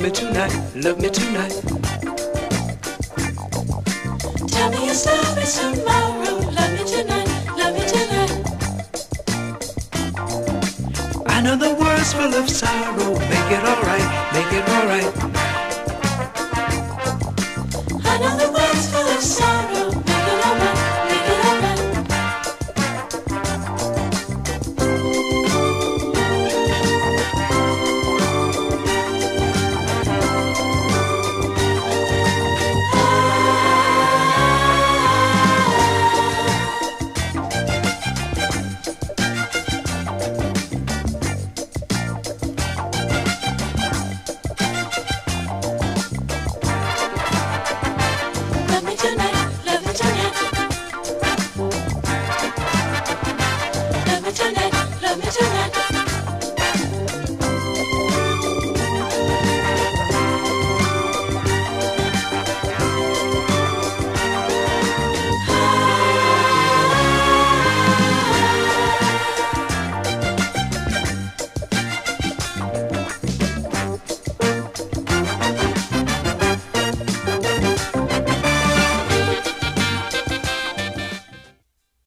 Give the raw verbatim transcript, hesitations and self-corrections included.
me tonight, love me tonight. Tell me your stories tomorrow. Love me tonight, love me tonight. I know the world's full of sorrow. Make it alright, make it alright.